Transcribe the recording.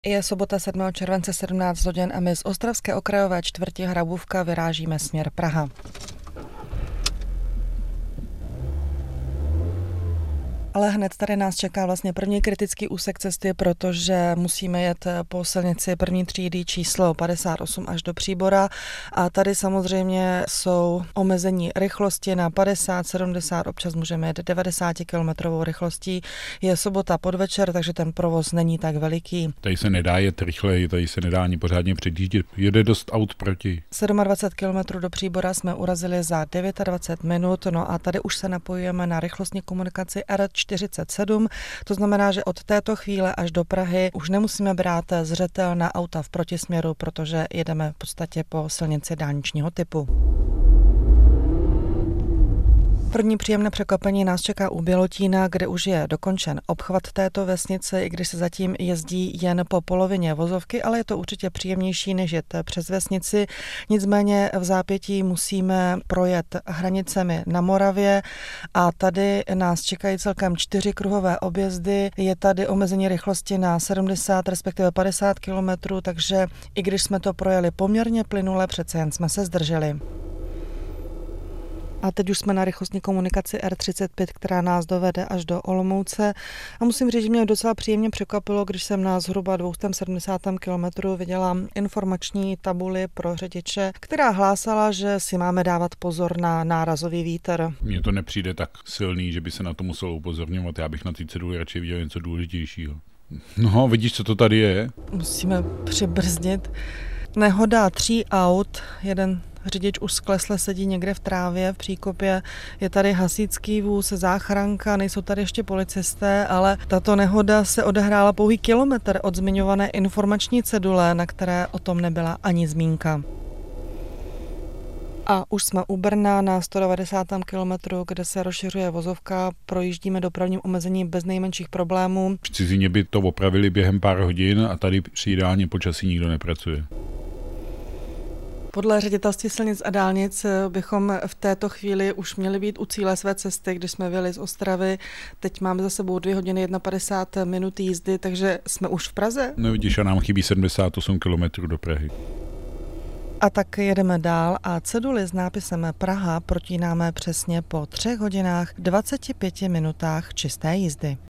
Je sobota 7. července 17 hodin a my z ostravské okrajové čtvrti Hrabůvka vyrážíme směr Praha. Ale hned tady nás čeká vlastně první kritický úsek cesty, protože musíme jet po silnici první třídy číslo 58 až do Příbora a tady samozřejmě jsou omezení rychlosti na 50, 70, občas můžeme jet 90 km rychlostí. Je sobota podvečer, takže ten provoz není tak veliký. Tady se nedá jet rychleji, tady se nedá ani pořádně předjíždět. Jede dost aut proti. 27 km do Příbora jsme urazili za 29 minut, no a tady už se napojujeme na rychlostní komunikaci R47, to znamená, že od této chvíle až do Prahy už nemusíme brát zřetel na auta v protisměru, protože jedeme v podstatě po silnici dálničního typu. První příjemné překvapení nás čeká u Bělotína, kde už je dokončen obchvat této vesnice, i když se zatím jezdí jen po polovině vozovky, ale je to určitě příjemnější, než jet přes vesnici. Nicméně v zápětí musíme projet hranicemi na Moravě a tady nás čekají celkem 4 kruhové objezdy. Je tady omezení rychlosti na 70, respektive 50 km, takže i když jsme to projeli poměrně plynule, přece jen jsme se zdrželi. A teď už jsme na rychlostní komunikaci R35, která nás dovede až do Olomouce. A musím říct, že mě docela příjemně překvapilo, když jsem na zhruba 270 kilometru viděla informační tabuli pro řidiče, která hlásala, že si máme dávat pozor na nárazový vítr. Mně to nepřijde tak silný, že by se na to muselo upozorňovat. Já bych na té ceduli radši viděl něco důležitějšího. No, vidíš, co to tady je? Musíme přibrzdit. Nehoda 3 aut, jeden řidič už sklesle sedí někde v trávě v příkopě, je tady hasičský vůz, záchranka, nejsou tady ještě policisté, ale tato nehoda se odehrála pouhý kilometr od zmiňované informační cedule, na které o tom nebyla ani zmínka. A už jsme u Brna na 190. kilometru, kde se rozšiřuje vozovka, projíždíme dopravním omezením bez nejmenších problémů. V cizině by to opravili během pár hodin a tady při ideálním počasí nikdo nepracuje. Podle Ředitelství silnic a dálnic bychom v této chvíli už měli být u cíle své cesty, když jsme vyjeli z Ostravy. Teď máme za sebou 2 hodiny 51 minut jízdy, takže jsme už v Praze. No vidíš, a nám chybí 78 kilometrů do Prahy. A tak jedeme dál a ceduly s nápisem Praha protínáme přesně po 3 hodinách 25 minutách čisté jízdy.